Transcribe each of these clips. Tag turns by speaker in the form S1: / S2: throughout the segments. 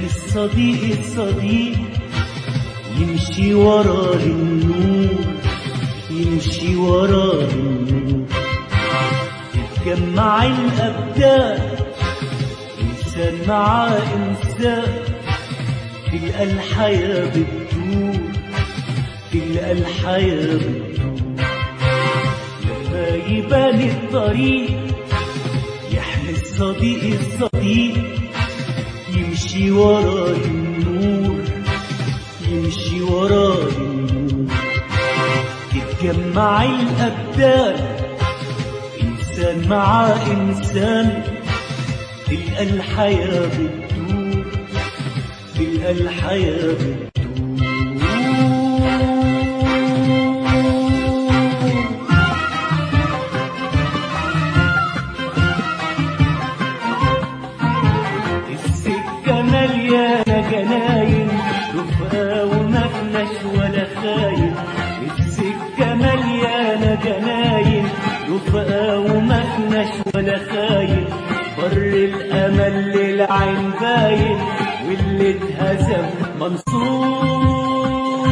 S1: الصديق الصديق يمشي ورا النور، يمشي ورا النور. تتجمع الأبدان إنسان مع إنسان، تلقى الحياة بتدور، تلقى الحياة بتدور. لما يبان الطريق يحمي الصديق الصديق يمشي ورا النور، يمشي ورا النور. تتجمع الأبدان إنسان مع إنسان، تلقى الحياة بتدور، تلقى الحياة بتدور. السكة مليانة جناين، رفقة ومفنش ولا خاين. السكة مليانة جناين، رفقة ومفنش ولا خاين. بر الأمل للعين باين، واللي اتهزم منصور.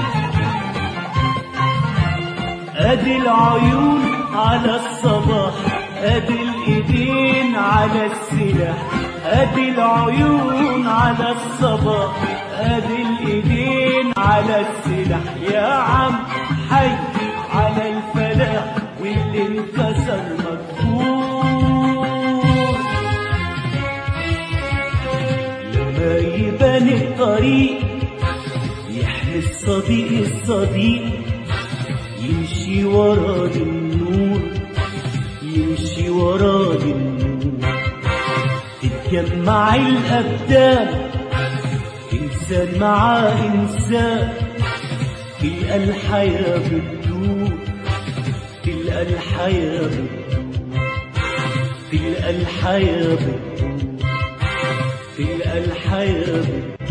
S1: ادي العيون على الصباح، ادي الايدين على السلاح. ادي العيون على الصباح، ادي الايدين على السلاح. يا عم حي على الفلاح، واللي انكسر مكسور. لما يبان الطريق يحمي الصديق الصديق يمشي ورا النور، يمشي ورا النور. تتجمع الأبدان إنسان مع إنسان، تلقى الحياة بتدور، تلقى الحياة بتدور، تلقى الحياة بتدور، تلقى الحياة بتدور.